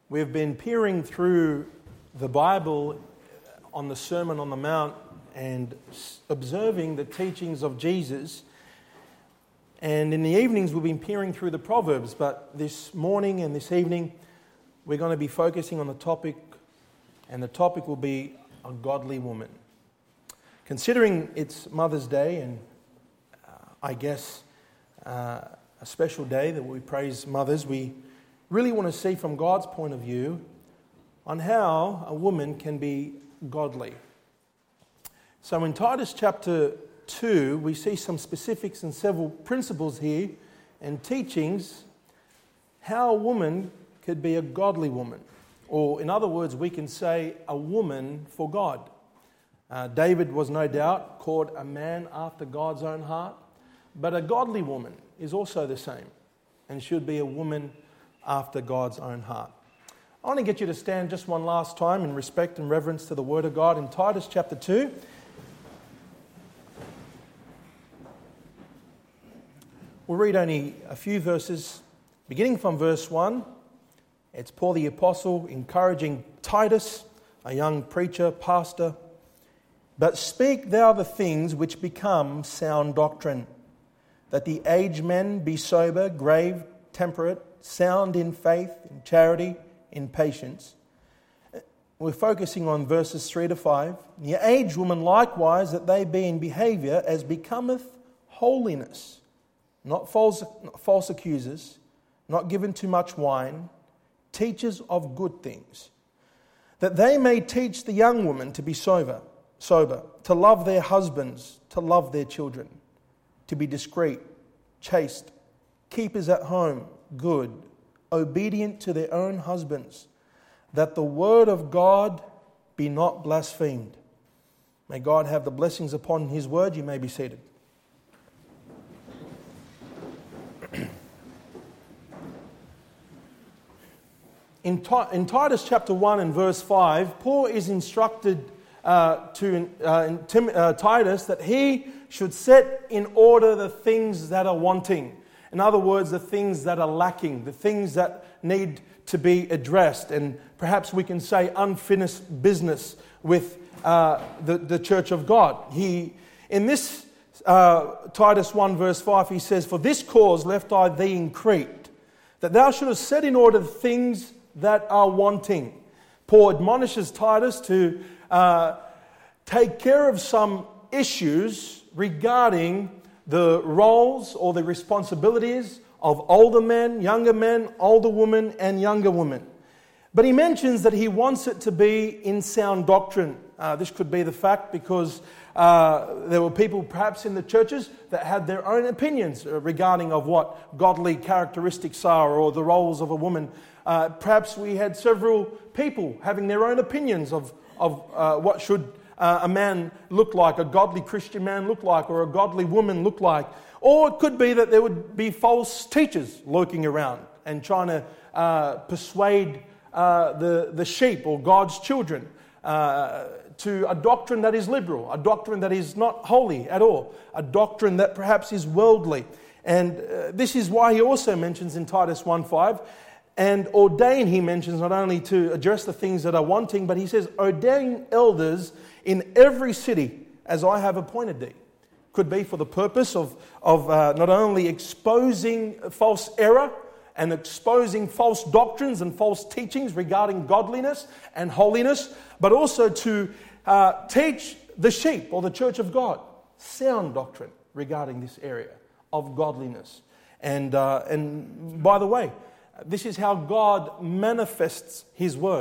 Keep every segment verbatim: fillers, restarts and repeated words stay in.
We've been peering through the Bible on the Sermon on the Mount and observing the teachings of Jesus. And in the evenings we've been peering through the Proverbs, but this morning and this evening we're going to be focusing on the topic, and the topic will be a godly woman. Considering it's Mother's Day, and uh, I guess uh, a special day that we praise mothers, we really want to see from God's point of view on how a woman can be godly. So in Titus chapter two, we see some specifics and several principles here and teachings how a woman could be a godly woman. Or in other words, we can say a woman for God. Uh, David was no doubt called a man after God's own heart, but a godly woman is also the same and should be a woman after God's own heart. I want to get you to stand just one last time in respect and reverence to the Word of God in Titus chapter two. We'll read only a few verses, beginning from verse one. It's Paul the Apostle encouraging Titus, a young preacher, pastor. But speak thou the things which become sound doctrine, that the aged men be sober, grave, temperate, sound in faith, in charity, in patience. We're focusing on verses three to five. The aged woman likewise, that they be in behaviour as becometh holiness, not false, not false accusers, not given to much wine, teachers of good things, that they may teach the young women to be sober, sober, to love their husbands, to love their children, to be discreet, chaste, keepers at home, good, obedient to their own husbands, that the word of God be not blasphemed. May God have the blessings upon His word. You may be seated. In, in Titus chapter one and verse five, Paul is instructed uh, to uh, Tim, uh, Titus that he should set in order the things that are wanting. In other words, the things that are lacking, the things that need to be addressed, and perhaps we can say unfinished business with uh, the, the church of God. He, in this uh, Titus one verse five, he says, "For this cause left I thee in Crete, that thou shouldest set in order the things that are wanting." Paul admonishes Titus to uh, take care of some issues regarding the roles or the responsibilities of older men, younger men, older women, and younger women. But he mentions that he wants it to be in sound doctrine. Uh, this could be the fact because uh, there were people perhaps in the churches that had their own opinions regarding of what godly characteristics are or the roles of a woman. Uh, perhaps we had several people having their own opinions of, of uh, what should Uh, a man look like, a godly Christian man look like, or a godly woman look like. Or it could be that there would be false teachers lurking around and trying to uh, persuade uh, the, the sheep or God's children uh, to a doctrine that is liberal, a doctrine that is not holy at all, a doctrine that perhaps is worldly. And uh, this is why he also mentions in Titus one five, and ordain, he mentions, not only to address the things that are wanting, but he says, ordain elders in every city as I have appointed thee. Could be for the purpose of, of uh, not only exposing false error and exposing false doctrines and false teachings regarding godliness and holiness, but also to uh, teach the sheep or the church of God sound doctrine regarding this area of godliness. And, uh, and by the way, this is how God manifests His word,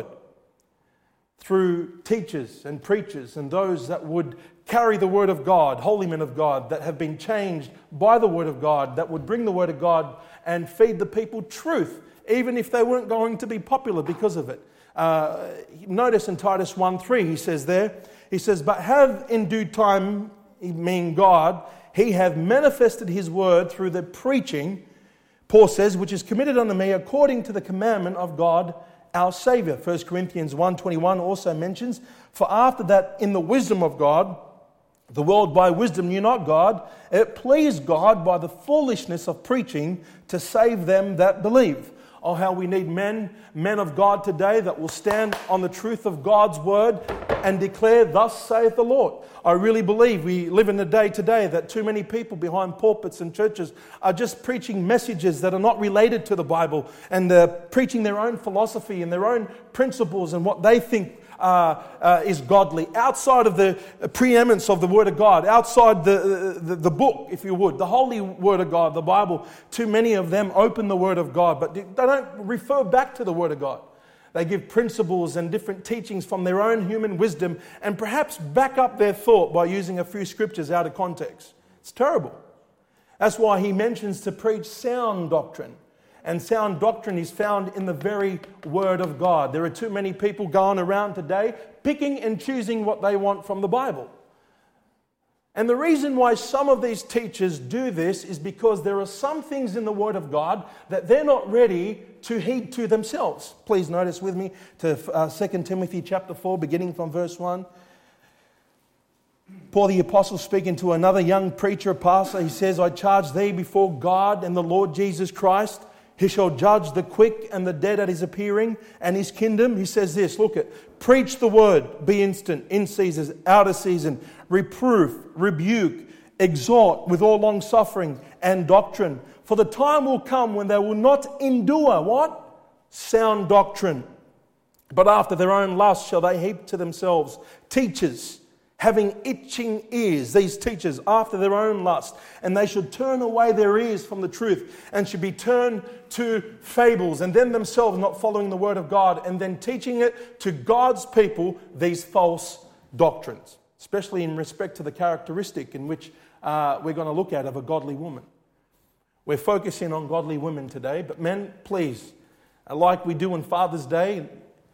through teachers and preachers and those that would carry the word of God, holy men of God that have been changed by the word of God, that would bring the word of God and feed the people truth, even if they weren't going to be popular because of it. Uh, notice in Titus one three, he says there, he says, "But have in due time, meaning God, He hath manifested His word through the preaching," Paul says, "which is committed unto me according to the commandment of God our Saviour." First Corinthians one twenty-one also mentions, "For after that in the wisdom of God, the world by wisdom knew not God, it pleased God by the foolishness of preaching to save them that believe." Oh, how we need men, men of God today that will stand on the truth of God's word and declare, thus saith the Lord. I really believe we live in a day today that too many people behind pulpits and churches are just preaching messages that are not related to the Bible, and uh, preaching their own philosophy and their own principles and what they think Uh, uh, is godly, outside of the preeminence of the Word of God, outside the, the the book, if you would, the holy Word of God, the Bible. Too many of them open the Word of God, but they don't refer back to the Word of God. They give principles and different teachings from their own human wisdom, and perhaps back up their thought by using a few scriptures out of context. It's terrible. That's why he mentions to preach sound doctrine. And sound doctrine is found in the very Word of God. There are too many people going around today picking and choosing what they want from the Bible. And the reason why some of these teachers do this is because there are some things in the Word of God that they're not ready to heed to themselves. Please notice with me to uh, Second Timothy chapter four, beginning from verse one. Paul the Apostle, speaking to another young preacher, pastor, he says, I charge thee before God and the Lord Jesus Christ, He shall judge the quick and the dead at his appearing and his kingdom. He says this, look at, preach the word, be instant, in season, out of season, reproof, rebuke, exhort with all long suffering and doctrine. For the time will come when they will not endure, what? Sound doctrine. But after their own lust shall they heap to themselves teachers, having itching ears, these teachers, after their own lust, and they should turn away their ears from the truth and should be turned to fables, and then themselves not following the word of God, and then teaching it to God's people, these false doctrines, especially in respect to the characteristic in which uh, we're going to look at of a godly woman. We're focusing on godly women today, but men, please, like we do on Father's Day,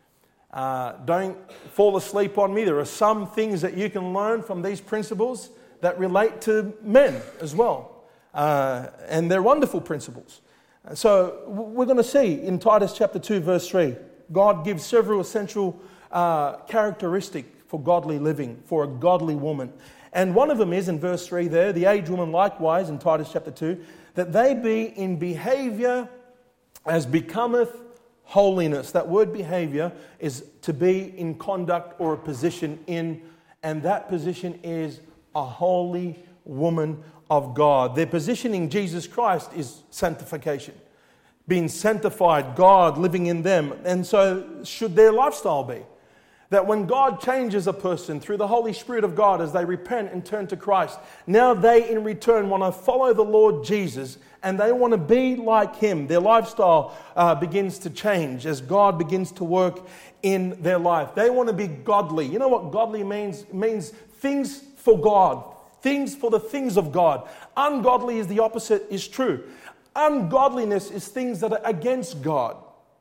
Uh, don't fall asleep on me. There are some things that you can learn from these principles that relate to men as well. Uh, and they're wonderful principles. So we're going to see in Titus chapter two, verse three, God gives several essential uh, characteristics for godly living, for a godly woman. And one of them is in verse three there, the aged woman likewise in Titus chapter two, that they be in behavior as becometh holiness. That word behavior is to be in conduct or a position in, and that position is a holy woman of God. Their position in Jesus Christ is sanctification, being sanctified, God living in them. And so should their lifestyle be. That when God changes a person through the Holy Spirit of God as they repent and turn to Christ, now they in return want to follow the Lord Jesus and they want to be like Him. Their lifestyle uh, begins to change as God begins to work in their life. They want to be godly. You know what godly means? It means things for God, things for the things of God. Ungodly is the opposite, is true. Ungodliness is things that are against God.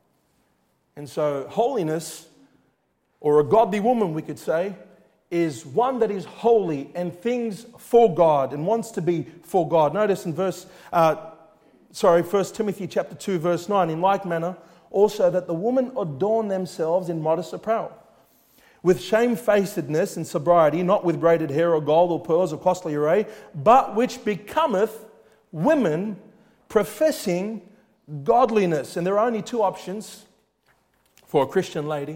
And so holiness, or a godly woman, we could say, is one that is holy and things for God and wants to be for God. Notice in verse, uh, sorry, First Timothy chapter two, verse nine, in like manner, also that the women adorn themselves in modest apparel, with shamefacedness and sobriety, not with braided hair or gold or pearls or costly array, but which becometh women professing godliness. And there are only two options for a Christian lady.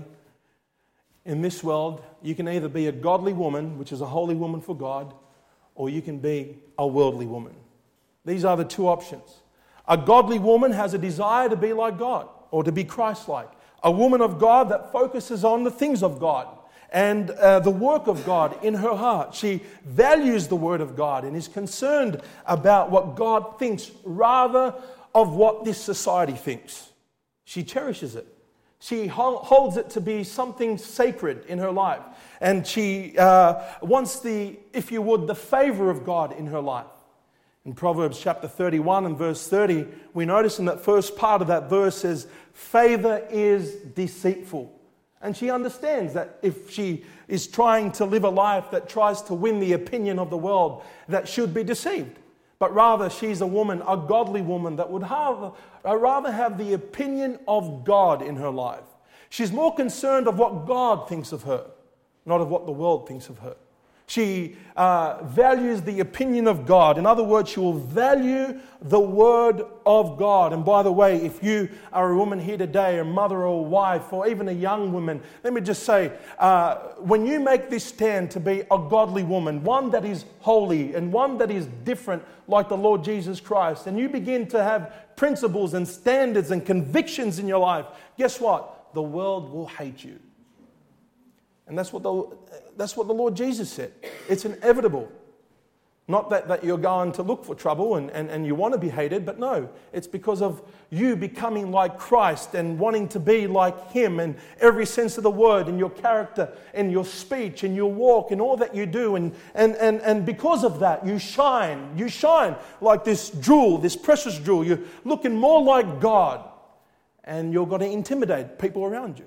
In this world, you can either be a godly woman, which is a holy woman for God, or you can be a worldly woman. These are the two options. A godly woman has a desire to be like God, or to be Christ-like. A woman of God that focuses on the things of God and uh, the work of God in her heart. She values the Word of God and is concerned about what God thinks rather of what this society thinks. She cherishes it. She holds it to be something sacred in her life. And she uh, wants the, if you would, the favor of God in her life. In Proverbs chapter thirty-one and verse thirty, we notice in that first part of that verse says, favor is deceitful. And she understands that if she is trying to live a life that tries to win the opinion of the world, that should be deceived. But rather, she's a woman, a godly woman that would have, rather have the opinion of God in her life. She's more concerned of what God thinks of her, not of what the world thinks of her. She uh, values the opinion of God. In other words, she will value the word of God. And by the way, if you are a woman here today, a mother or a wife, or even a young woman, let me just say, uh, when you make this stand to be a godly woman, one that is holy and one that is different like the Lord Jesus Christ, and you begin to have principles and standards and convictions in your life, guess what? The world will hate you. And that's what the, that's what the Lord Jesus said. It's inevitable. Not that, that you're going to look for trouble and, and, and you want to be hated, but no, it's because of you becoming like Christ and wanting to be like Him in every sense of the word, in your character, in your speech, in your walk, in all that you do. And, and, and, and because of that, you shine. You shine like this jewel, this precious jewel. You're looking more like God, and you're going to intimidate people around you.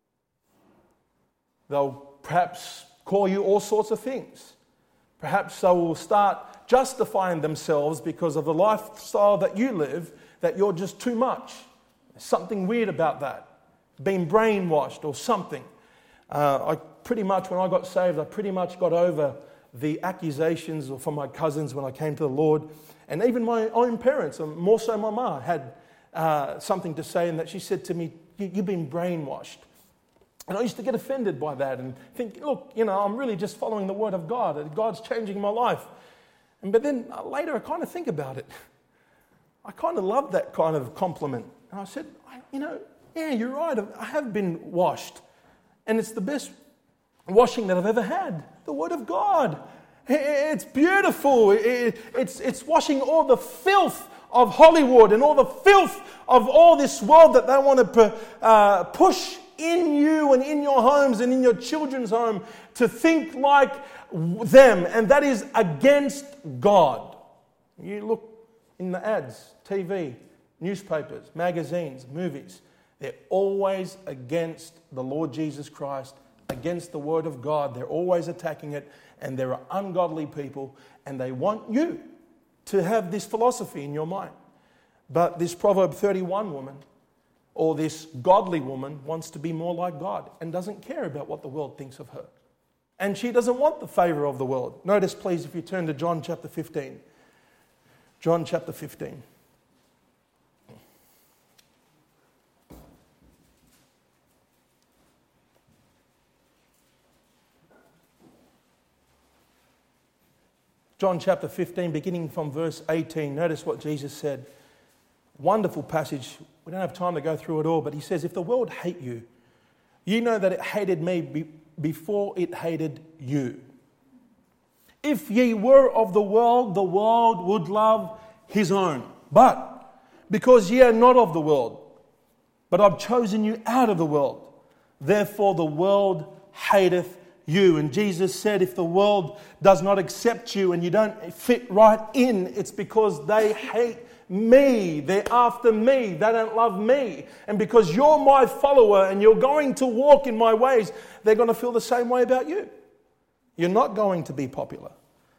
They'll perhaps call you all sorts of things. Perhaps they will start justifying themselves because of the lifestyle that you live, that you're just too much. There's something weird about that. Being brainwashed or something. Uh, I pretty much, when I got saved, I pretty much got over the accusations from my cousins when I came to the Lord. And even my own parents, and more so my mum, had uh, something to say, and that she said to me, "You've been brainwashed." And I used to get offended by that and think, look, you know, I'm really just following the word of God. And God's changing my life. And but then later I kind of think about it. I kind of love that kind of compliment. And I said, you know, yeah, you're right. I have been washed. And it's the best washing that I've ever had. The word of God. It's beautiful. It's, it's washing all the filth of Hollywood and all the filth of all this world that they want to uh, push in you and in your homes and in your children's home to think like them, and that is against God. You look in the ads, T V, newspapers, magazines, movies, they're always against the Lord Jesus Christ, against the Word of God. They're always attacking it, and there are ungodly people, and they want you to have this philosophy in your mind. But this Proverb thirty-one woman, or this godly woman, wants to be more like God and doesn't care about what the world thinks of her. And she doesn't want the favor of the world. Notice, please, if you turn to John chapter fifteen. John chapter fifteen. John chapter fifteen, beginning from verse eighteen. Notice what Jesus said. Wonderful passage. We don't have time to go through it all, but he says, if the world hate you, you know that it hated me be- before it hated you. If ye were of the world, the world would love his own. But because ye are not of the world, but I've chosen you out of the world, therefore the world hateth you. And Jesus said, if the world does not accept you and you don't fit right in, it's because they hate me. They're after me. They don't love me. And because you're my follower and you're going to walk in my ways, they're going to feel the same way about you. You're not going to be popular.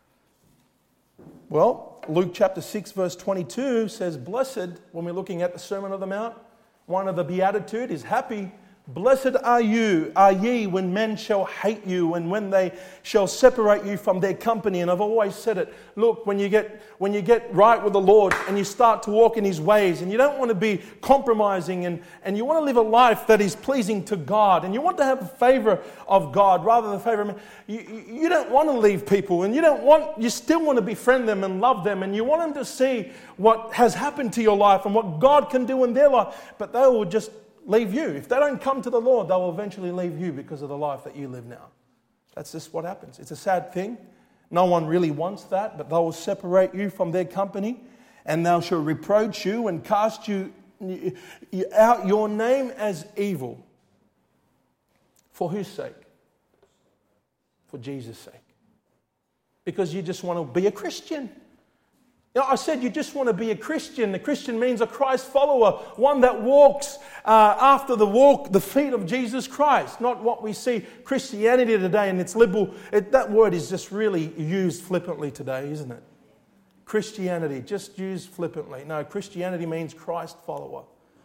Well, Luke chapter six verse twenty-two says, blessed, when we're looking at the Sermon on the Mount, one of the Beatitude is happy. Blessed are you, are ye, when men shall hate you and when they shall separate you from their company. And I've always said it. Look, when you get when you get right with the Lord and you start to walk in His ways and you don't want to be compromising and, and you want to live a life that is pleasing to God and you want to have the favor of God rather than the favor of men, you, you don't want to leave people and you don't want, you still want to befriend them and love them and you want them to see what has happened to your life and what God can do in their life, but they will just leave you. If they don't come to the Lord, they will eventually leave you because of the life that you live now. That's just what happens. It's a sad thing. No one really wants that, but they will separate you from their company and they shall reproach you and cast you out your name as evil. For whose sake? For Jesus' sake. Because you just want to be a Christian. Now, I said you just want to be a Christian. A Christian means a Christ follower, one that walks uh, after the walk, the feet of Jesus Christ. Not what we see Christianity today and its liberal. It, that word is just really used flippantly today, isn't it? Christianity, just used flippantly. No, Christianity means Christ follower.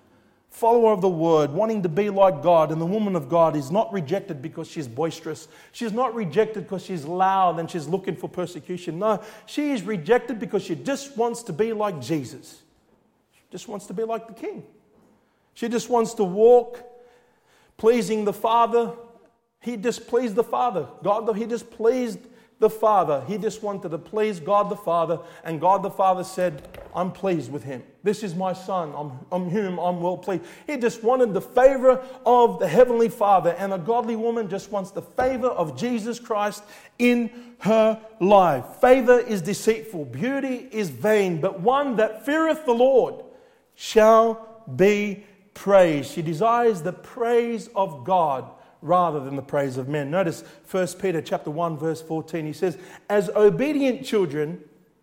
follower of the Word, wanting to be like God. And the woman of God is not rejected because she's boisterous. She's not rejected because she's loud and she's looking for persecution. No, she is rejected because she just wants to be like Jesus. She just wants to be like the King. She just wants to walk pleasing the Father. He displeased the Father. God, he displeased the Father. He just wanted to please God the Father. And God the Father said, I'm pleased with him. This is my Son, on, on whom I'm well pleased. He just wanted the favor of the Heavenly Father. And a godly woman just wants the favor of Jesus Christ in her life. Favor is deceitful. Beauty is vain. But one that feareth the Lord shall be praised. She desires the praise of God rather than the praise of men. Notice First Peter chapter one verse fourteen. He says, as obedient children,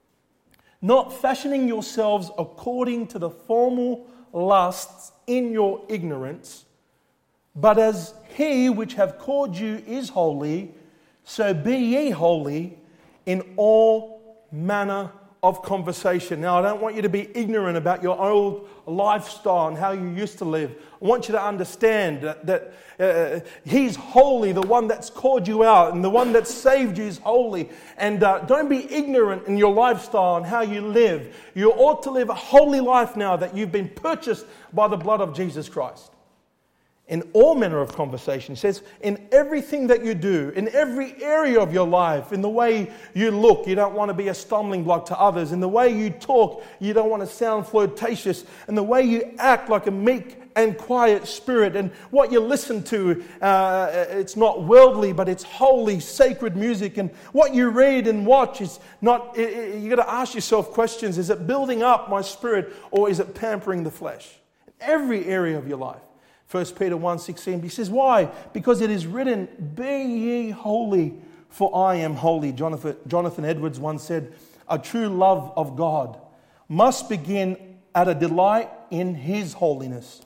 not fashioning yourselves according to the formal lusts in your ignorance, but as he which hath called you is holy, so be ye holy in all manner of conversation. Now, I don't want you to be ignorant about your old lifestyle and how you used to live. I want you to understand that, that uh, He's holy, the one that's called you out, and the one that saved you is holy. And uh, don't be ignorant in your lifestyle and how you live. You ought to live a holy life now that you've been purchased by the blood of Jesus Christ. In all manner of conversation. He says, in everything that you do, in every area of your life, in the way you look, you don't want to be a stumbling block to others. In the way you talk, you don't want to sound flirtatious. In the way you act like a meek and quiet spirit. And what you listen to, uh, it's not worldly, but it's holy, sacred music. And what you read and watch is not, you got to ask yourself questions. Is it building up my spirit or is it pampering the flesh? In every area of your life. First Peter one sixteen, he says, why? Because it is written, be ye holy, for I am holy. Jonathan, Jonathan Edwards once said, a true love of God must begin at a delight in His holiness,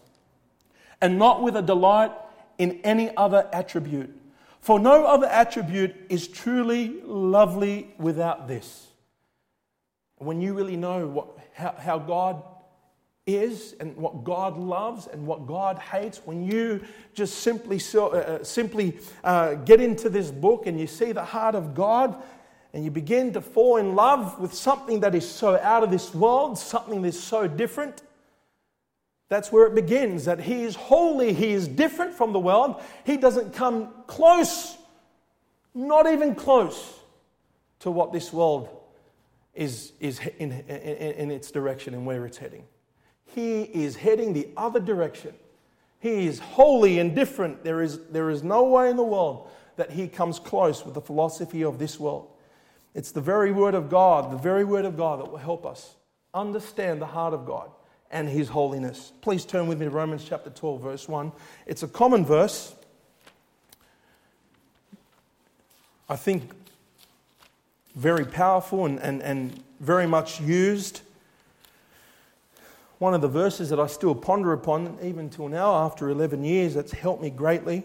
and not with a delight in any other attribute. For no other attribute is truly lovely without this. When you really know what, how, how God is and what God loves and what God hates, when you just simply so, uh, simply uh, get into this book and you see the heart of God and you begin to fall in love with something that is so out of this world, something that is so different, that's where it begins, that He is holy, He is different from the world. He doesn't come close, not even close to what this world is, is in, in, in its direction and where it's heading. He is heading the other direction. He is holy and different. There is, there is no way in the world that He comes close with the philosophy of this world. It's the very Word of God, the very Word of God that will help us understand the heart of God and His holiness. Please turn with me to Romans chapter twelve, verse one. It's a common verse. I think very powerful and, and, and very much used. One of the verses that I still ponder upon, even till now, after eleven years, that's helped me greatly.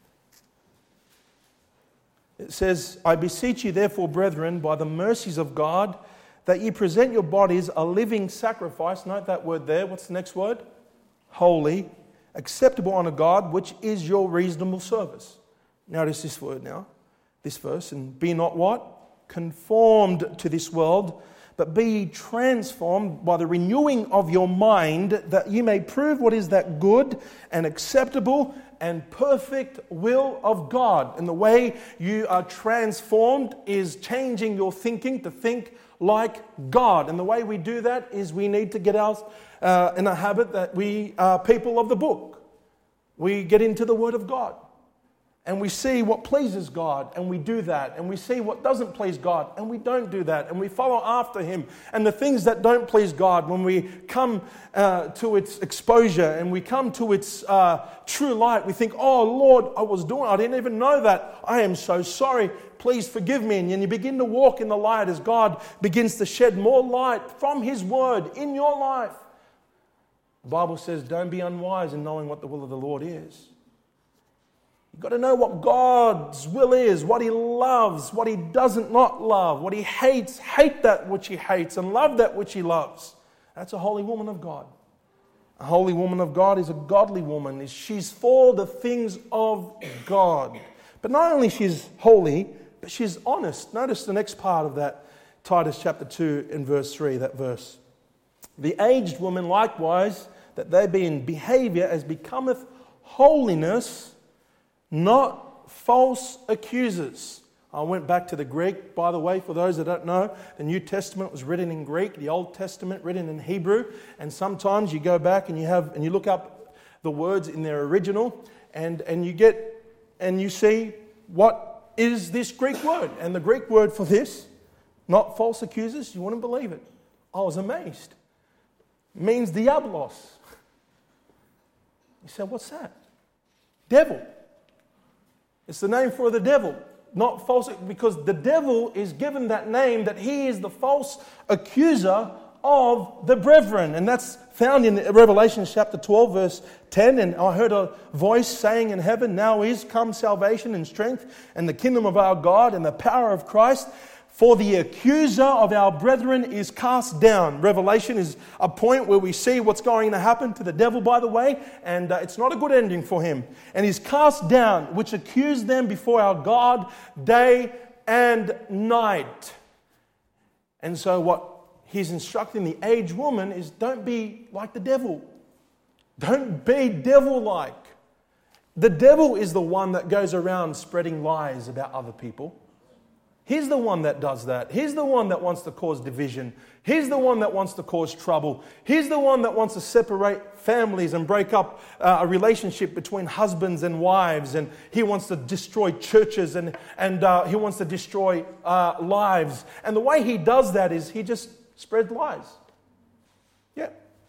It says, I beseech you therefore, brethren, by the mercies of God, that ye present your bodies a living sacrifice. Note that word there. What's the next word? Holy, acceptable unto God, which is your reasonable service. Notice this word now, this verse. And be not what? Conformed to this world, but be ye transformed by the renewing of your mind, that ye may prove what is that good and acceptable and perfect will of God. And the way you are transformed is changing your thinking to think like God. And the way we do that is we need to get out uh, in a habit that we are people of the book. We get into the Word of God. And we see what pleases God, and we do that. And we see what doesn't please God, and we don't do that. And we follow after Him. And the things that don't please God, when we come uh, to its exposure and we come to its uh, true light, we think, oh Lord, I was doing, I didn't even know that. I am so sorry. Please forgive me. And you begin to walk in the light as God begins to shed more light from His Word in your life. The Bible says, don't be unwise in knowing what the will of the Lord is. You've got to know what God's will is, what He loves, what He doesn't not love, what He hates, hate that which He hates, and love that which He loves. That's a holy woman of God. A holy woman of God is a godly woman. She's for the things of God. But not only she's holy, but she's honest. Notice the next part of that, Titus chapter two and verse three, that verse. The aged woman likewise, that they be in behavior as becometh holiness, not false accusers. I went back to the Greek, by the way, for those that don't know. The New Testament was written in Greek, the Old Testament written in Hebrew, and sometimes you go back and you have and you look up the words in their original, and, and you get and you see what is this Greek word. And the Greek word for this, not false accusers, you wouldn't believe it. I was amazed. It means diabolos. You say, what's that? Devil. It's the name for the devil. Not false, because the devil is given that name that he is the false accuser of the brethren. And that's found in Revelation chapter twelve verse ten. And I heard a voice saying in heaven, now is come salvation and strength and the kingdom of our God and the power of Christ. For the accuser of our brethren is cast down. Revelation is a point where we see what's going to happen to the devil, by the way, and uh, it's not a good ending for him. And he's cast down, which accused them before our God day and night. And so what he's instructing the aged woman is, don't be like the devil. Don't be devil-like. The devil is the one that goes around spreading lies about other people. He's the one that does that. He's the one that wants to cause division. He's the one that wants to cause trouble. He's the one that wants to separate families and break up uh, a relationship between husbands and wives. And he wants to destroy churches, and, and uh, he wants to destroy uh, lives. And the way he does that is he just spreads lies. Yeah.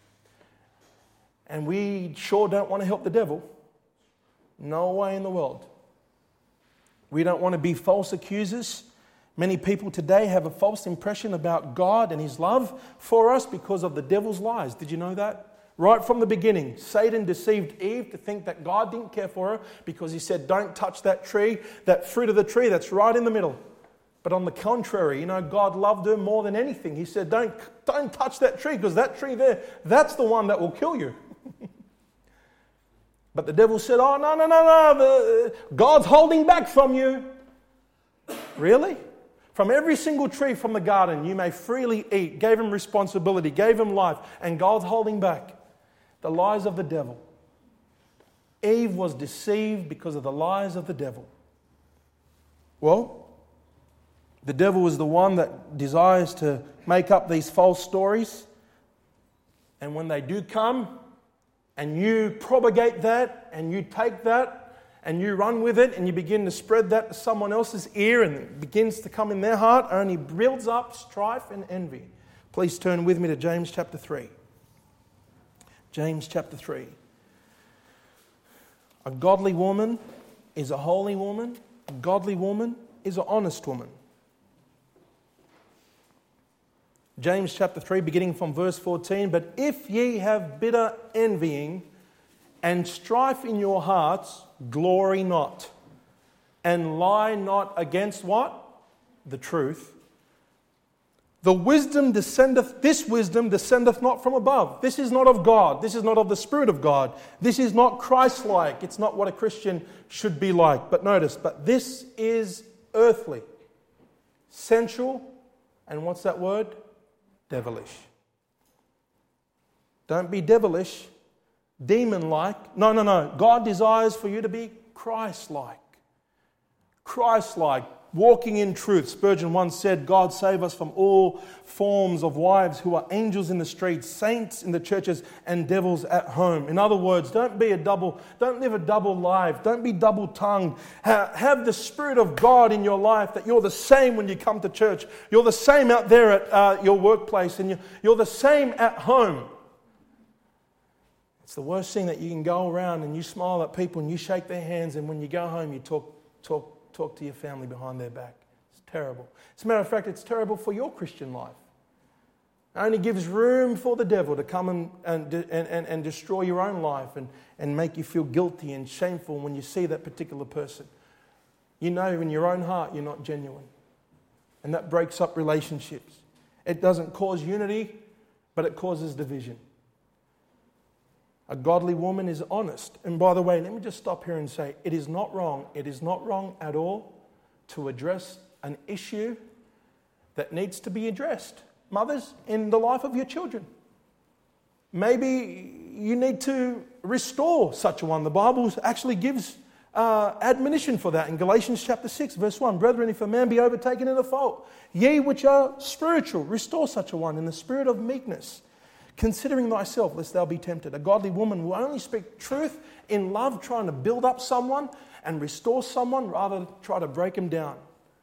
And we sure don't want to help the devil. No way in the world. We don't want to be false accusers. Many people today have a false impression about God and His love for us because of the devil's lies. Did you know that? Right from the beginning, Satan deceived Eve to think that God didn't care for her because he said, don't touch that tree, that fruit of the tree that's right in the middle. But on the contrary, you know, God loved her more than anything. He said, don't, don't touch that tree, because that tree there, that's the one that will kill you. But the devil said, oh, no, no, no, no, the, God's holding back from you. Really? From every single tree from the garden, you may freely eat. Gave him responsibility, gave him life, and God's holding back. The lies of the devil. Eve was deceived because of the lies of the devil. Well, the devil is the one that desires to make up these false stories. And when they do come, and you propagate that, and you take that, and you run with it, and you begin to spread that to someone else's ear, and it begins to come in their heart, only builds up strife and envy. Please turn with me to James chapter three. James chapter three. A godly woman is a holy woman. A godly woman is an honest woman. James chapter three, beginning from verse fourteen. But if ye have bitter envying and strife in your hearts, glory not, and lie not against what? The truth. The wisdom descendeth, this wisdom descendeth not from above. This is not of God. This is not of the Spirit of God. This is not Christ-like. It's not what a Christian should be like. But notice, but this is earthly, sensual, and what's that word? Devilish. Don't be devilish, demon-like. No, no, no. God desires for you to be Christ-like. Christ-like, walking in truth. Spurgeon once said, God save us from all forms of wives who are angels in the streets, saints in the churches, and devils at home. In other words, don't be a double, don't live a double life. Don't be double-tongued. Have the Spirit of God in your life, that you're the same when you come to church. You're the same out there at uh, your workplace, and you're the same at home. It's the worst thing that you can go around and you smile at people and you shake their hands, and when you go home you talk, talk, talk to your family behind their back. It's terrible. As a matter of fact, it's terrible for your Christian life. It only gives room for the devil to come and, and, and, and destroy your own life and, and make you feel guilty and shameful when you see that particular person. You know in your own heart you're not genuine. And that breaks up relationships. It doesn't cause unity, but it causes division. A godly woman is honest. And by the way, let me just stop here and say, it is not wrong, it is not wrong at all to address an issue that needs to be addressed. Mothers, in the life of your children. Maybe you need to restore such a one. The Bible actually gives uh, admonition for that in Galatians chapter six, verse one. Brethren, if a man be overtaken in a fault, ye which are spiritual, restore such a one in the spirit of meekness, considering thyself, lest thou be tempted. A godly woman will only speak truth in love, trying to build up someone and restore someone rather than try to break him down.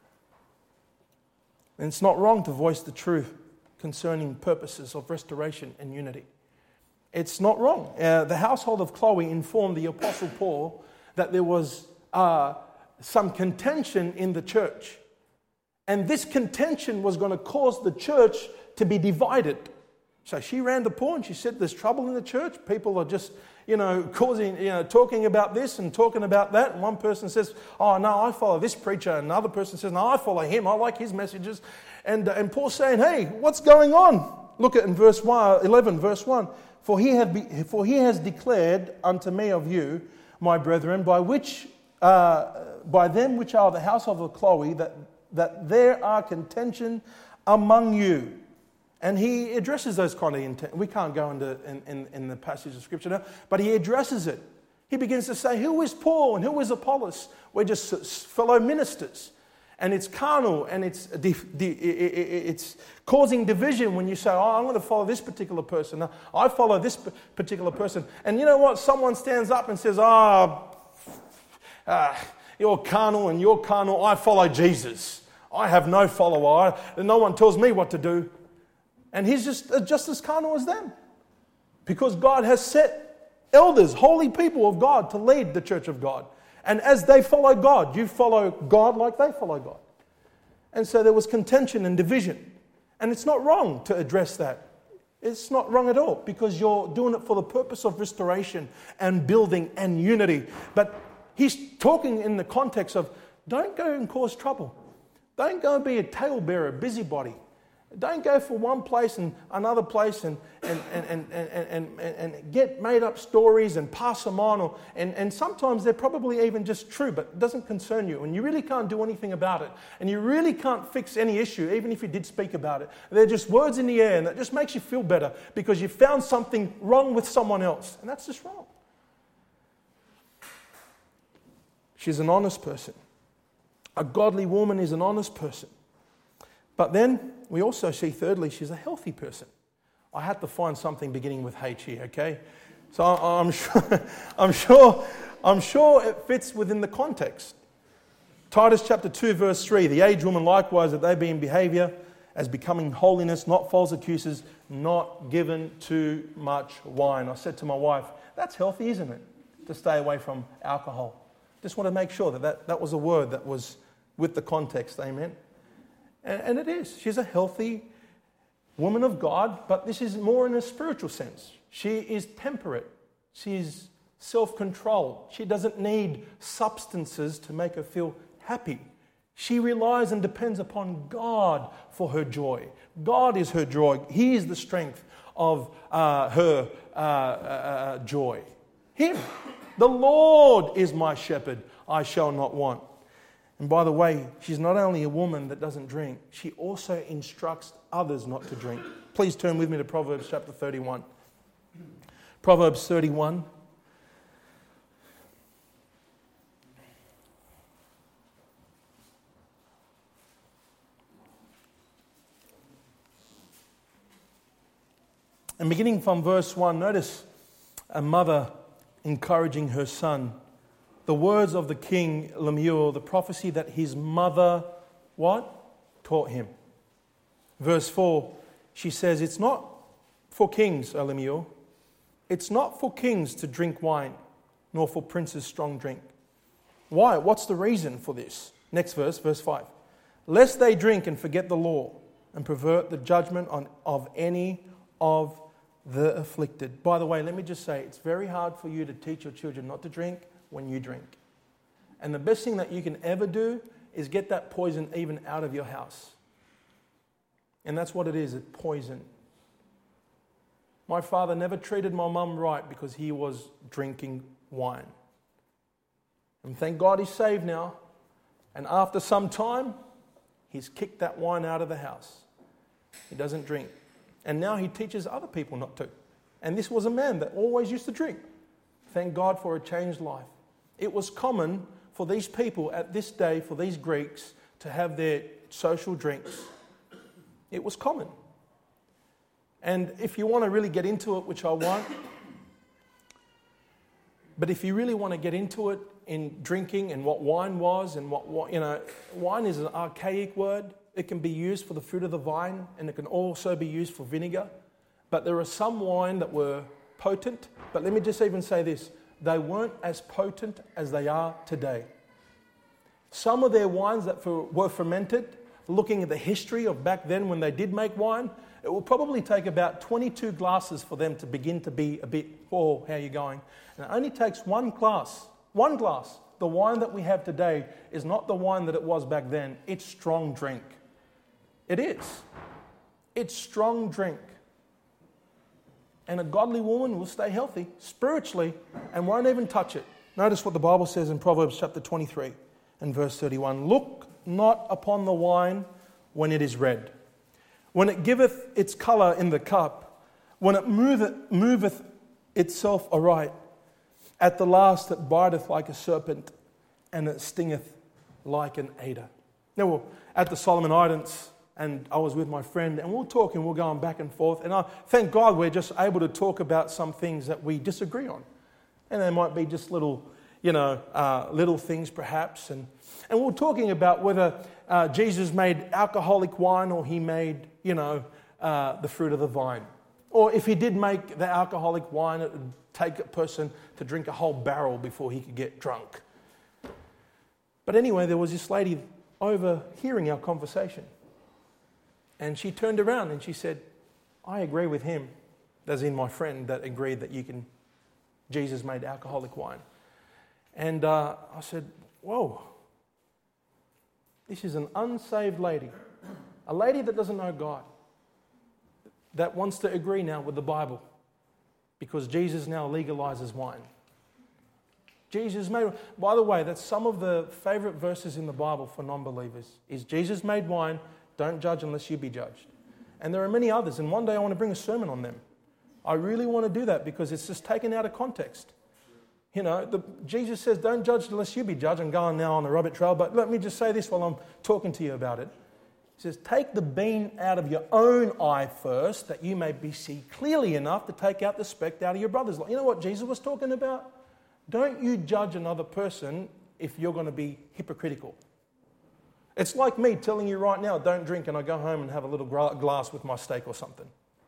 And it's not wrong to voice the truth concerning purposes of restoration and unity. It's not wrong. Uh, the household of Chloe informed the Apostle Paul that there was uh, some contention in the church. And this contention was going to cause the church to be divided. So she ran to Paul and she said, there's trouble in the church. People are just, you know, causing, you know, talking about this and talking about that. And one person says, oh, no, I follow this preacher. And another person says, no, I follow him. I like his messages. And, uh, and Paul's saying, hey, what's going on? Look at in verse one, eleven, verse one. For he, had be, for he has declared unto me of you, my brethren, by which uh, by them which are the household of Chloe, that, that there are contention among you. And he addresses those kind of intent. We can't go into in, in, in the passage of Scripture now, but he addresses it. He begins to say, who is Paul and who is Apollos? We're just fellow ministers. And it's carnal and it's it's causing division when you say, oh, I'm going to follow this particular person. I follow this particular person. And you know what? Someone stands up and says, oh, uh, you're carnal and you're carnal. I follow Jesus. I have no follower. I, no one tells me what to do. And he's just, just as carnal as them. Because God has set elders, holy people of God, to lead the church of God. And as they follow God, you follow God like they follow God. And so there was contention and division. And it's not wrong to address that. It's not wrong at all, because you're doing it for the purpose of restoration and building and unity. But he's talking in the context of, don't go and cause trouble. Don't go and be a talebearer, busybody. Don't go for one place and another place and and, and, and, and, and, and get made up stories and pass them on. Or, and, and sometimes they're probably even just true, but it doesn't concern you. And you really can't do anything about it. And you really can't fix any issue, even if you did speak about it. They're just words in the air, and that just makes you feel better because you found something wrong with someone else. And that's just wrong. She's an honest person. A godly woman is an honest person. But then we also see, thirdly, she's a healthy person. I had to find something beginning with H here, okay? So I'm sure, I'm sure, I'm sure it fits within the context. Titus chapter two, verse three, the aged woman likewise, that they be in behavior as becoming holiness, not false accusers, not given too much wine. I said to my wife, that's healthy, isn't it? To stay away from alcohol. Just want to make sure that that, that was a word that was with the context, amen? And it is. She's a healthy woman of God, but this is more in a spiritual sense. She is temperate. She's self-controlled. She doesn't need substances to make her feel happy. She relies and depends upon God for her joy. God is her joy. He is the strength of uh, her uh, uh, joy. Him. The Lord is my shepherd. I shall not want. And by the way, she's not only a woman that doesn't drink, she also instructs others not to drink. Please turn with me to Proverbs chapter thirty-one. Proverbs thirty-one. And beginning from verse one, notice a mother encouraging her son. The words of the king Lemuel, the prophecy that his mother, what? Taught him. Verse four, she says, it's not for kings, O Lemuel. It's not for kings to drink wine, nor for princes strong drink. Why? What's the reason for this? Next verse, verse five. Lest they drink and forget the law and pervert the judgment on, of any of the afflicted. By the way, let me just say, it's very hard for you to teach your children not to drink when you drink. And the best thing that you can ever do is get that poison even out of your house. And that's what it is, it's poison. My father never treated my mum right because he was drinking wine. And thank God he's saved now. And after some time, he's kicked that wine out of the house. He doesn't drink. And now he teaches other people not to. And this was a man that always used to drink. Thank God for a changed life. It was common for these people at this day, for these Greeks, to have their social drinks. It was common. And if you want to really get into it, which I won't, but if you really want to get into it in drinking and what wine was and what, what, you know, wine is an archaic word. It can be used for the fruit of the vine and it can also be used for vinegar. But there are some wine that were potent. But let me just even say this. They weren't as potent as they are today. Some of their wines that were fermented, looking at the history of back then when they did make wine, it will probably take about twenty-two glasses for them to begin to be a bit, oh, how are you going? And it only takes one glass, one glass. The wine that we have today is not the wine that it was back then. It's strong drink. It is. It's strong drink. And a godly woman will stay healthy spiritually and won't even touch it. Notice what the Bible says in Proverbs chapter twenty-three and verse thirty-one. Look not upon the wine when it is red, when it giveth its colour in the cup, when it moveth, moveth itself aright. At the last it biteth like a serpent, and it stingeth like an adder. Now, we're at the Solomon Islands, and I was with my friend, and we're talking, we're going back and forth, and I thank God we're just able to talk about some things that we disagree on. And they might be just little, you know, uh, little things perhaps. And, and we're talking about whether uh, Jesus made alcoholic wine or he made, you know, uh, the fruit of the vine. Or if he did make the alcoholic wine, it would take a person to drink a whole barrel before he could get drunk. But anyway, there was this lady overhearing our conversation. And she turned around and she said, I agree with him, as in my friend that agreed that you can, Jesus made alcoholic wine. And uh, I said, whoa, this is an unsaved lady, a lady that doesn't know God, that wants to agree now with the Bible because Jesus now legalizes wine. Jesus made, by the way, that's some of the favorite verses in the Bible for non-believers, is Jesus made wine, don't judge unless you be judged. And there are many others, and one day I want to bring a sermon on them. I really want to do that because it's just taken out of context. You know, the, Jesus says, don't judge unless you be judged. I'm going now on the rabbit trail, but let me just say this while I'm talking to you about it. He says, take the beam out of your own eye first, that you may be see clearly enough to take out the speck out of your brother's eye. You know what Jesus was talking about? Don't you judge another person if you're going to be hypocritical. It's like me telling you right now, don't drink, and I go home and have a little glass with my steak or something.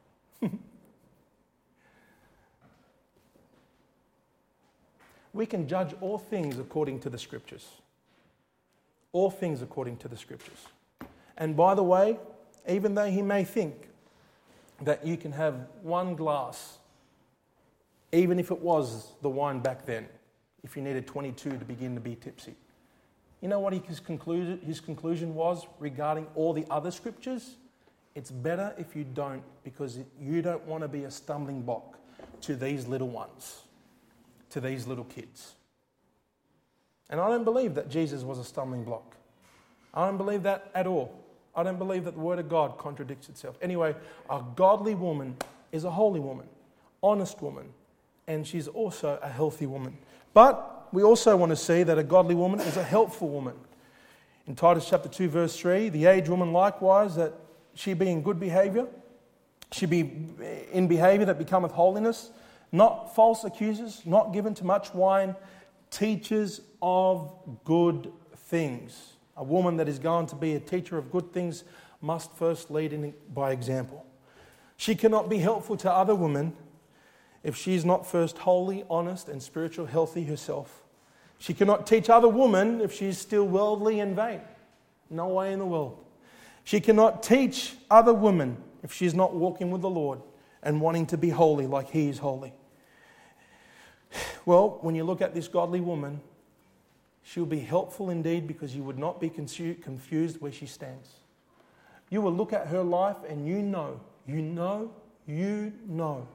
We can judge all things according to the Scriptures. All things according to the Scriptures. And by the way, even though he may think that you can have one glass, even if it was the wine back then, if you needed twenty-two to begin to be tipsy. You know what his conclusion, his conclusion was regarding all the other Scriptures? It's better if you don't, because you don't want to be a stumbling block to these little ones, to these little kids. And I don't believe that Jesus was a stumbling block. I don't believe that at all. I don't believe that the Word of God contradicts itself. Anyway, a godly woman is a holy woman, honest woman, and she's also a healthy woman. But we also want to see that a godly woman is a helpful woman. In Titus chapter two, verse three, the aged woman likewise, that she be in good behaviour, she be in behaviour that becometh holiness, not false accusers, not given to much wine, teachers of good things. A woman that is going to be a teacher of good things must first lead in by example. She cannot be helpful to other women if she is not first holy, honest, and spiritual healthy herself. She cannot teach other women if she is still worldly and vain. No way in the world. She cannot teach other women if she is not walking with the Lord and wanting to be holy like He is holy. Well, when you look at this godly woman, she'll be helpful indeed because you would not be confused where she stands. You will look at her life and you know, you know, you know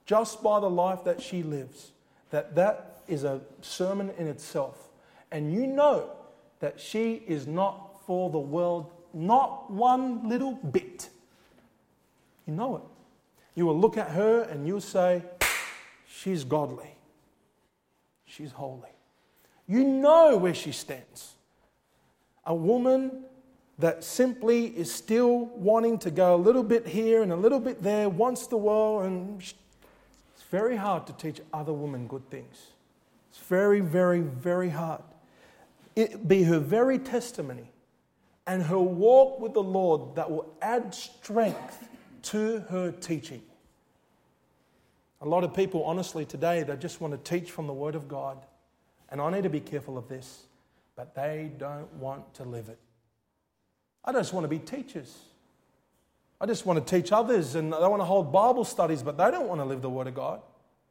just by the life that she lives, that that is a sermon in itself. And you know that she is not for the world, not one little bit. You know it. You will look at her and you'll say, she's godly. She's holy. You know where she stands. A woman that simply is still wanting to go a little bit here and a little bit there, wants the world, and it's very hard to teach other women good things. It's very, very, very hard. It be her very testimony and her walk with the Lord that will add strength to her teaching. A lot of people, honestly, today, they just want to teach from the Word of God. And I need to be careful of this, but they don't want to live it. I just want to be teachers. I just want to teach others, and they want to hold Bible studies, but they don't want to live the Word of God.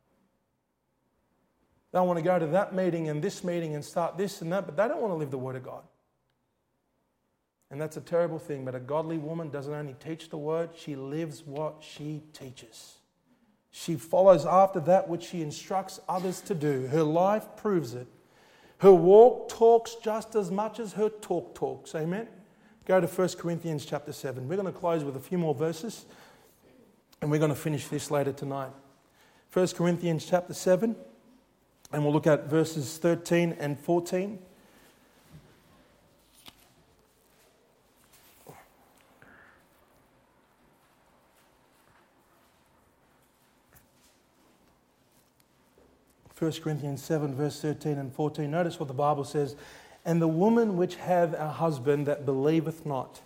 They want to go to that meeting and this meeting and start this and that, but they don't want to live the Word of God. And that's a terrible thing, but a godly woman doesn't only teach the Word, she lives what she teaches. She follows after that which she instructs others to do. Her life proves it. Her walk talks just as much as her talk talks. Amen? Go to First Corinthians chapter seven. We're going to close with a few more verses, and we're going to finish this later tonight. First Corinthians chapter seven, and we'll look at verses thirteen and fourteen. First Corinthians seven, verse thirteen and fourteen. Notice what the Bible says. And the woman which hath a husband that believeth not,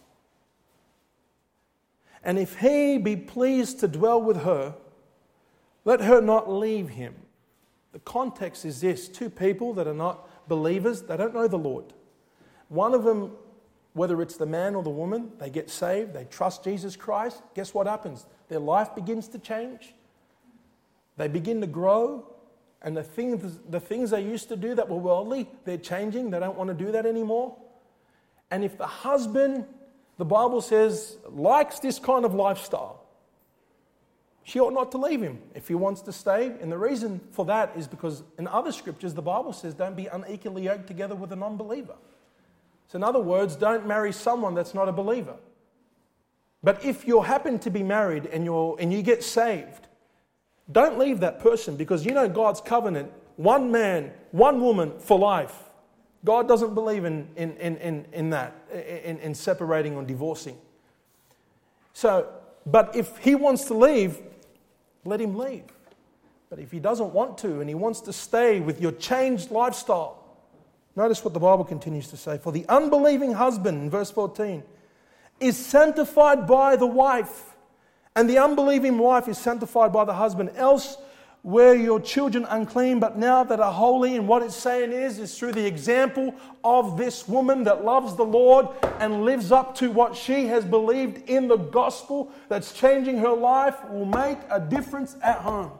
and if he be pleased to dwell with her, let her not leave him. The context is this. Two people that are not believers, they don't know the Lord. One of them, whether it's the man or the woman, they get saved, they trust Jesus Christ. Guess what happens? Their life begins to change. They begin to grow. And the things, the things they used to do that were worldly, they're changing. They don't want to do that anymore. And if the husband, the Bible says, likes this kind of lifestyle, she ought not to leave him if he wants to stay. And the reason for that is because in other scriptures, the Bible says, don't be unequally yoked together with a non-believer. So in other words, don't marry someone that's not a believer. But if you happen to be married and, you're, and you get saved, don't leave that person, because you know God's covenant, one man, one woman for life. God doesn't believe in, in, in, in, in that, in, in separating or divorcing. So, but if he wants to leave, let him leave. But if he doesn't want to and he wants to stay with your changed lifestyle, notice what the Bible continues to say. For the unbelieving husband, in verse fourteen, is sanctified by the wife, and the unbelieving wife is sanctified by the husband. Else were your children unclean, but now that are holy. And what it's saying is, is through the example of this woman that loves the Lord and lives up to what she has believed in the gospel that's changing her life, will make a difference at home.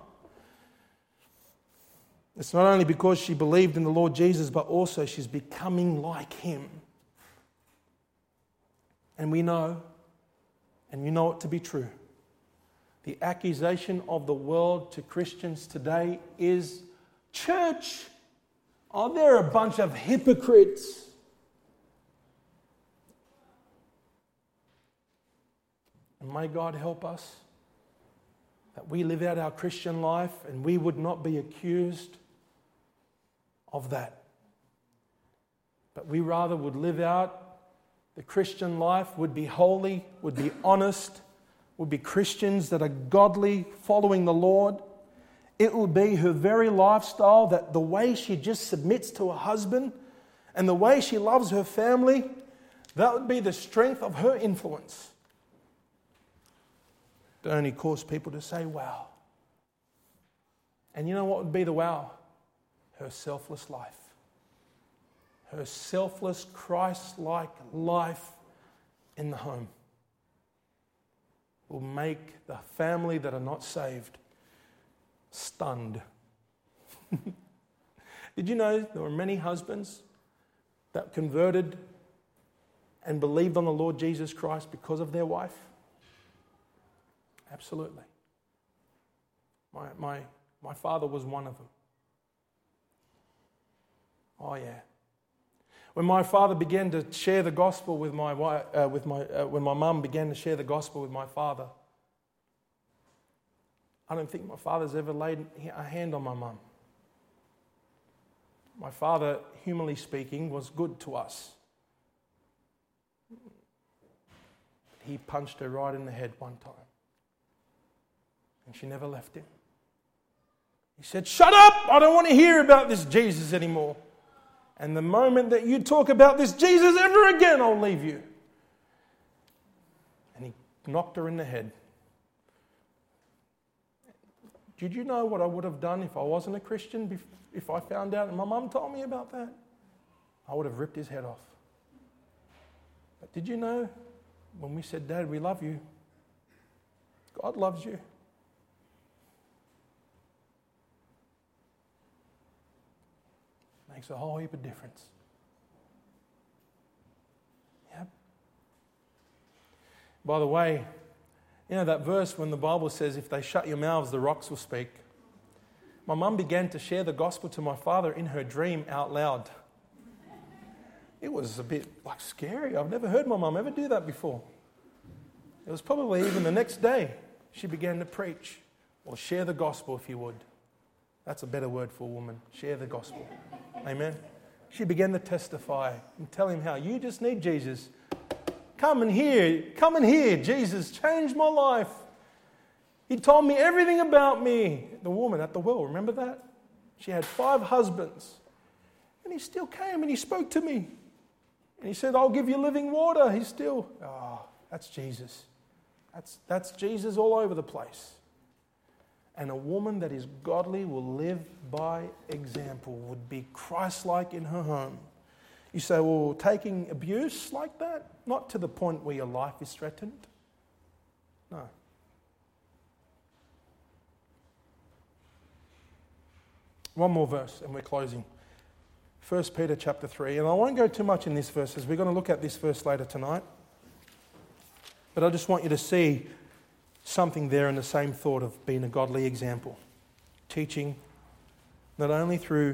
It's not only because she believed in the Lord Jesus, but also she's becoming like him. And we know, and you know it to be true, the accusation of the world to Christians today is, church, oh, they're a bunch of hypocrites. And may God help us that we live out our Christian life and we would not be accused of that. But we rather would live out the Christian life, would be holy, would be honest, would be Christians that are godly, following the Lord. It would be her very lifestyle, that the way she just submits to her husband and the way she loves her family, that would be the strength of her influence. It only cause people to say, wow. And you know what would be the wow? Her selfless life. Her selfless, Christ-like life in the home will make the family that are not saved stunned. Did you know there were many husbands that converted and believed on the Lord Jesus Christ because of their wife? Absolutely. My, my, my father was one of them. Oh yeah. When my father began to share the gospel with my wife, uh, with my uh, when my mum began to share the gospel with my father, I don't think my father's ever laid a hand on my mum. My father, humanly speaking, was good to us. He punched her right in the head one time, and she never left him. He said, "Shut up! I don't want to hear about this Jesus anymore. And the moment that you talk about this Jesus ever again, I'll leave you." And he knocked her in the head. Did you know what I would have done if I wasn't a Christian? If I found out and my mum told me about that? I would have ripped his head off. But did you know when we said, "Dad, we love you," God loves you. Makes a whole heap of difference. Yep. By the way, you know that verse when the Bible says, "If they shut your mouths, the rocks will speak." My mum began to share the gospel to my father in her dream out loud. It was a bit like scary. I've never heard my mum ever do that before. It was probably even the next day she began to preach, or share the gospel if you would. That's a better word for a woman. Share the gospel. Amen. She began to testify and tell him how you just need Jesus. Come and hear. Come and hear. Jesus changed my life. He told me everything about me. The woman at the well, remember that? She had five husbands. And he still came and he spoke to me. And he said, "I'll give you living water." He's still, oh, that's Jesus. That's, that's Jesus all over the place. And a woman that is godly will live by example, would be Christ-like in her home. You say, well, taking abuse like that? Not to the point where your life is threatened. No. One more verse and we're closing. First Peter chapter three. And I won't go too much in this verse as we're going to look at this verse later tonight. But I just want you to see something there in the same thought of being a godly example. Teaching not only through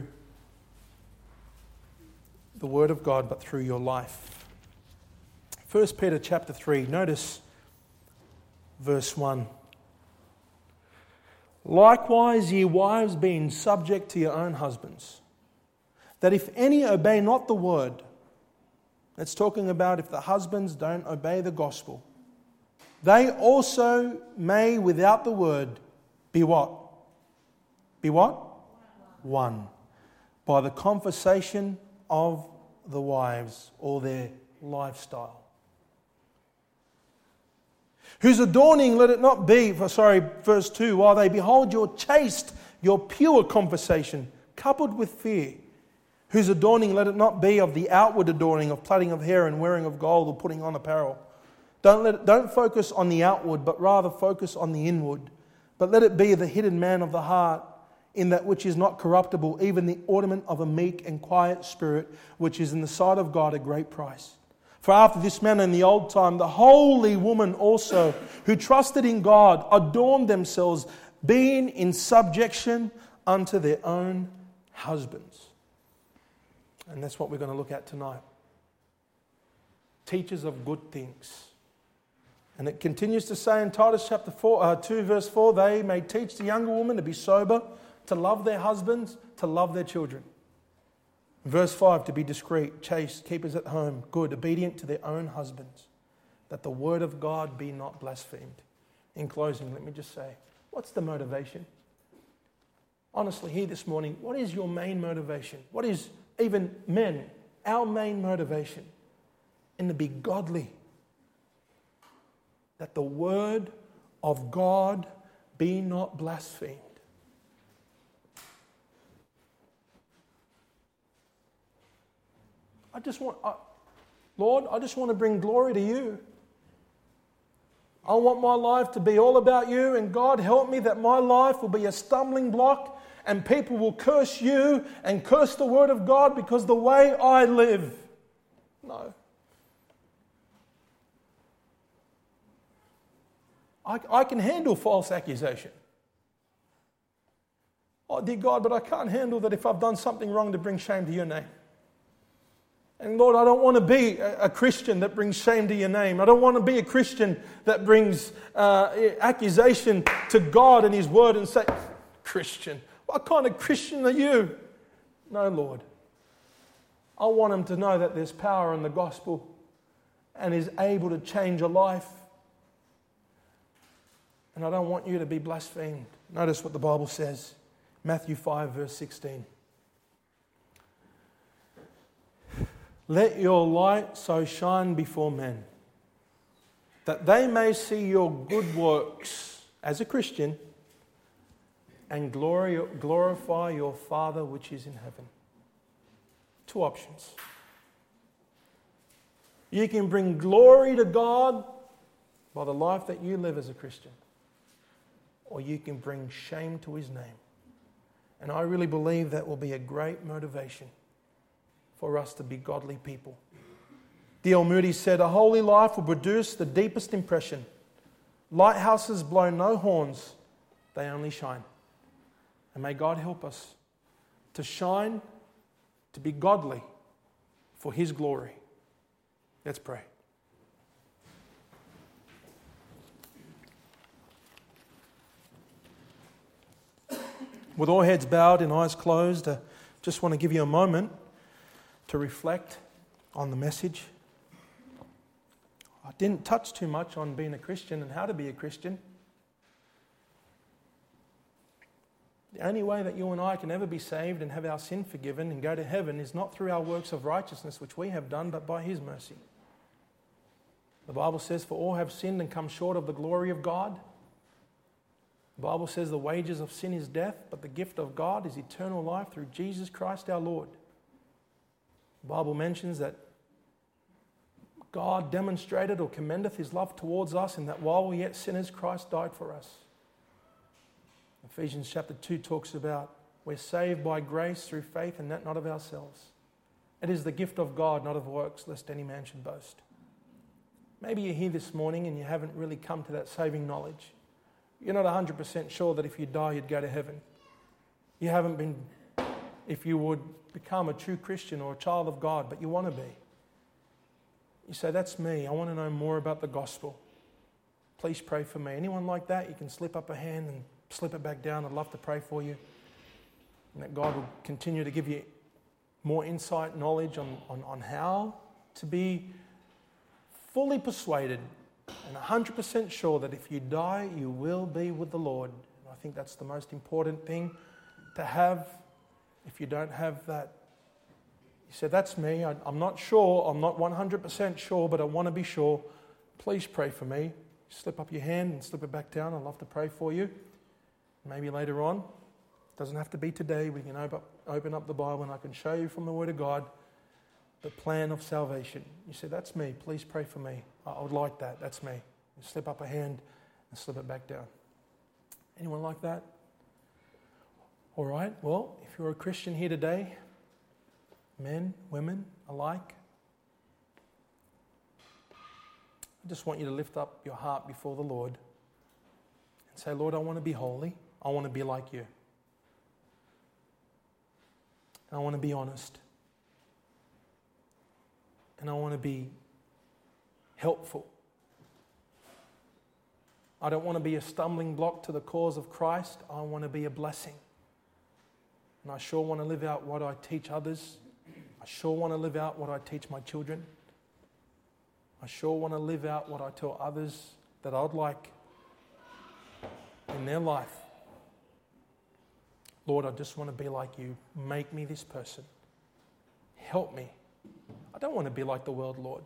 the Word of God, but through your life. First Peter chapter three, notice verse one. "Likewise, ye wives, being subject to your own husbands, that if any obey not the word," that's talking about if the husbands don't obey the gospel, "they also may without the word be what? Be what? Won by the conversation of the wives," or their lifestyle. "Whose adorning let it not be," sorry, verse two, "while they behold your chaste, your pure conversation, coupled with fear. Whose adorning let it not be of the outward adorning of plaiting of hair and wearing of gold or putting on apparel." Don't let it, don't focus on the outward, but rather focus on the inward. "But let it be the hidden man of the heart, in that which is not corruptible, even the ornament of a meek and quiet spirit, which is in the sight of God a great price. For after this manner in the old time, the holy woman also, who trusted in God, adorned themselves, being in subjection unto their own husbands." And that's what we're going to look at tonight. Teachers of good things. And it continues to say in Titus chapter four, uh, two verse four, "They may teach the younger woman to be sober, to love their husbands, to love their children." Verse five, "To be discreet, chaste, keepers at home, good, obedient to their own husbands, that the word of God be not blasphemed." In closing, let me just say, what's the motivation? Honestly, here this morning, what is your main motivation? What is, even men, our main motivation? And to be godly. That the word of God be not blasphemed. I just want, I, Lord, I just want to bring glory to you. I want my life to be all about you, and God help me that my life will be a stumbling block and people will curse you and curse the word of God because the way I live. No. I, I can handle false accusation. Oh, dear God, but I can't handle that if I've done something wrong to bring shame to your name. And Lord, I don't want to be a Christian that brings shame to your name. I don't want to be a Christian that brings uh, accusation to God and His Word and say, Christian, what kind of Christian are you? No, Lord. I want them to know that there's power in the gospel and is able to change a life. And I don't want you to be blasphemed. Notice what the Bible says. Matthew five, verse sixteen. Let your light so shine before men, that they may see your good works as a Christian and glory, glorify your Father which is in heaven. Two options. You can bring glory to God by the life that you live as a Christian, or you can bring shame to His name. And I really believe that will be a great motivation for us to be godly people. D L Moody said, a holy life will produce the deepest impression. Lighthouses blow no horns, they only shine. And may God help us to shine, to be godly for His glory. Let's pray. With all heads bowed and eyes closed, I just want to give you a moment to reflect on the message. I didn't touch too much on being a Christian and how to be a Christian. The only way that you and I can ever be saved and have our sin forgiven and go to heaven is not through our works of righteousness, which we have done, but by His mercy. The Bible says, for all have sinned and come short of the glory of God. The Bible says the wages of sin is death, but the gift of God is eternal life through Jesus Christ our Lord. The Bible mentions that God demonstrated or commendeth His love towards us, and that while we yet sinners, Christ died for us. Ephesians chapter two talks about we're saved by grace through faith, and that not of ourselves. It is the gift of God, not of works, lest any man should boast. Maybe you're here this morning and you haven't really come to that saving knowledge. You're not one hundred percent sure that if you die, you'd go to heaven. You haven't been, if you would become a true Christian or a child of God, but you want to be. You say, that's me. I want to know more about the gospel. Please pray for me. Anyone like that, you can slip up a hand and slip it back down. I'd love to pray for you. And that God will continue to give you more insight, knowledge on, on, on how to be fully persuaded and one hundred percent sure that if you die, you will be with the Lord. And I think that's the most important thing to have. If you don't have that, you say, that's me. I, I'm not sure. I'm not one hundred percent sure, but I want to be sure. Please pray for me. Slip up your hand and slip it back down. I'd love to pray for you. Maybe later on. Doesn't have to be today. We can open up, open up the Bible and I can show you from the Word of God the plan of salvation. You say, that's me. Please pray for me. I would like that. That's me. You slip up a hand and slip it back down. Anyone like that? All right. Well, if you're a Christian here today, men, women alike, I just want you to lift up your heart before the Lord and say, Lord, I want to be holy. I want to be like you. I want to be honest. And I want to be helpful. I don't want to be a stumbling block to the cause of Christ. I want to be a blessing. And I sure want to live out what I teach others. I sure want to live out what I teach my children. I sure want to live out what I tell others that I'd like in their life. Lord, I just want to be like you. Make me this person. Help me. I don't want to be like the world, Lord.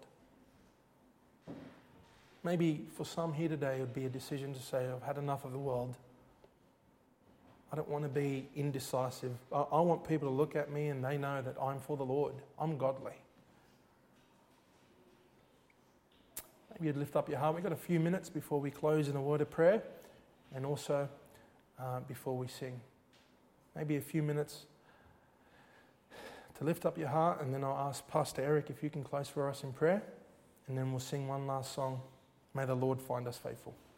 Maybe for some here today, it would be a decision to say, I've had enough of the world. I don't want to be indecisive. I, I want people to look at me and they know that I'm for the Lord. I'm godly. Maybe you'd lift up your heart. We've got a few minutes before we close in a word of prayer and also uh, before we sing. Maybe a few minutes to lift up your heart, and then I'll ask Pastor Eric if you can close for us in prayer, and then we'll sing one last song. May the Lord find us faithful.